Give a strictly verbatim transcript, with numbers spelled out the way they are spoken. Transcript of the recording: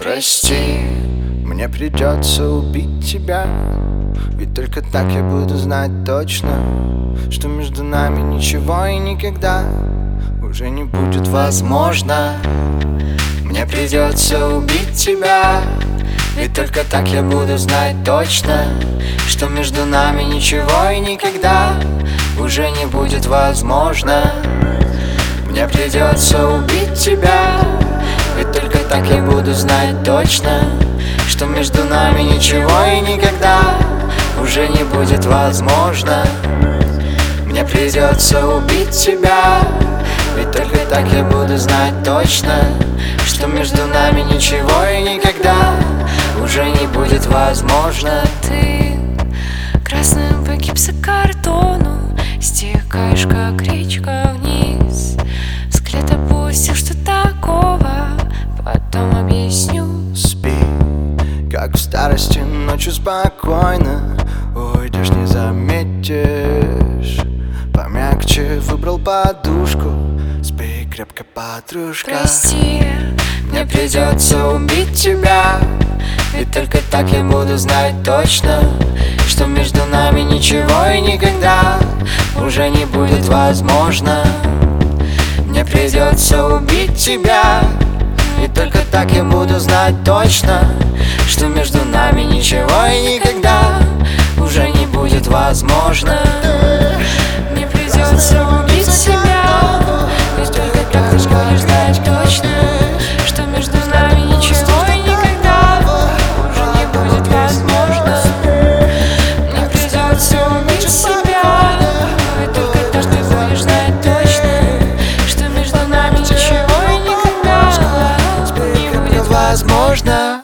Прости, мне придется убить тебя, ведь только так я буду знать точно, что между нами ничего и никогда уже не будет возможно. Мне придется убить тебя, ведь только так я буду знать точно, что между нами ничего и никогда уже не будет возможно. Мне придется убить тебя, ведь только так я буду знать точно, что между нами ничего и никогда уже не будет возможно. Мне придется убить тебя, ведь только так я буду знать точно, что между нами ничего и никогда уже не будет возможно. Ты красным по гипсокартону стекаешь, как речка, вниз. Взгляд опустил, что такого, потом объясню. Спи, как в старости, ночью спокойно уйдешь, не заметишь. Помягче выбрал подушку, спи крепко, подружка. Прости, мне придется убить тебя, ведь только так я буду знать точно, что между нами ничего и никогда уже не будет возможно. Мне придется убить тебя, ведь только так я буду знать точно, что между нами ничего и никогда уже не будет возможно. мне придется убить себя, ведь только так ты будешь знать точно, что между нами ничего и никогда уже не будет возможно. Мне придется убить себя, ведь только так ты будешь знать точно, что между нами ничего и никогда не будет возможно.